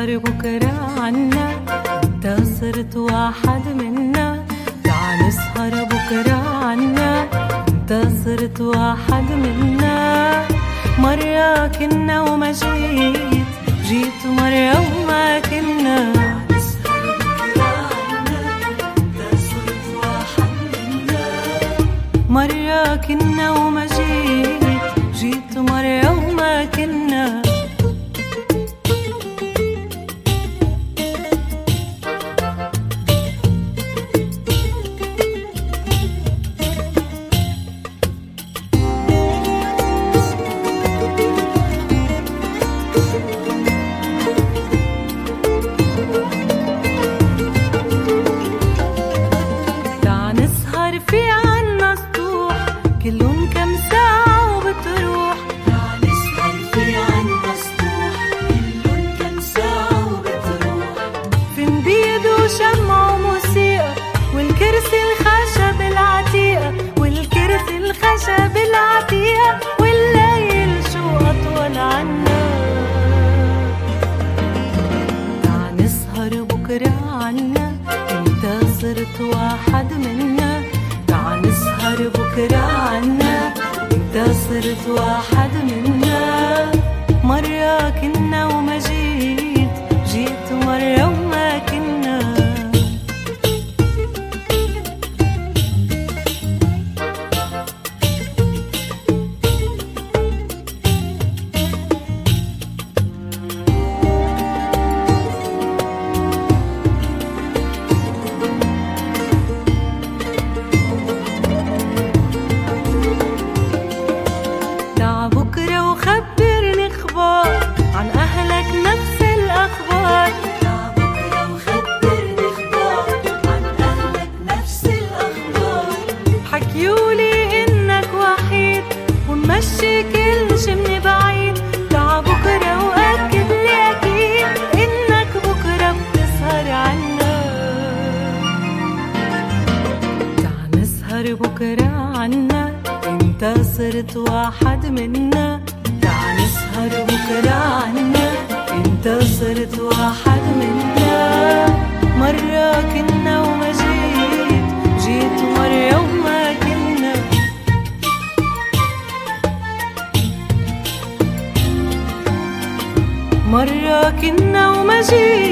نسهر بكرة عنا، انت صرت واحد منا. تعال نسهر بكرة عنا، انت صرت واحد منا. مرة كنا وما جيت، جيت مرة وما كنا. نسهر بكرة عنا، انت صرت واحد منا. مرة كنا وما جيت، جيت مرة وما كنا. في عنا سطوح كلن كم ساعة وبتروح. تعال نسهر في عنا سطوح كلن كم ساعة وبتروح. في نبيد وشمع وموسيقى والكرسي الخشب العتيقة، والكرسي الخشب العتيقة. والليل شو أطول عنا. تعال نسهر بكرة عنا، انت صرت واحد منا. تعال نسهر بكرة عنا، انت صرت واحد منا. مرة كنا وما جيت، جيت مرة وما كنا. بكرة وخبرني اخبار عن اهلك نفس الاخبار. بكرة وخبرني اخبار عن اهلك نفس الاخبار. حكيولي انك وحيد ومشي كل شي من بعيد. تعا بكرة واكد لي اكيد انك بكرة بتسهر عنا. تعا نسهر بكرة عنا، انت صرت واحد منا. تعال نسهر بكرة عنا، انت صرت واحد منا. مرة كنا وما جيت، جيت مرة وما كنا. مرة كنا وما جيت.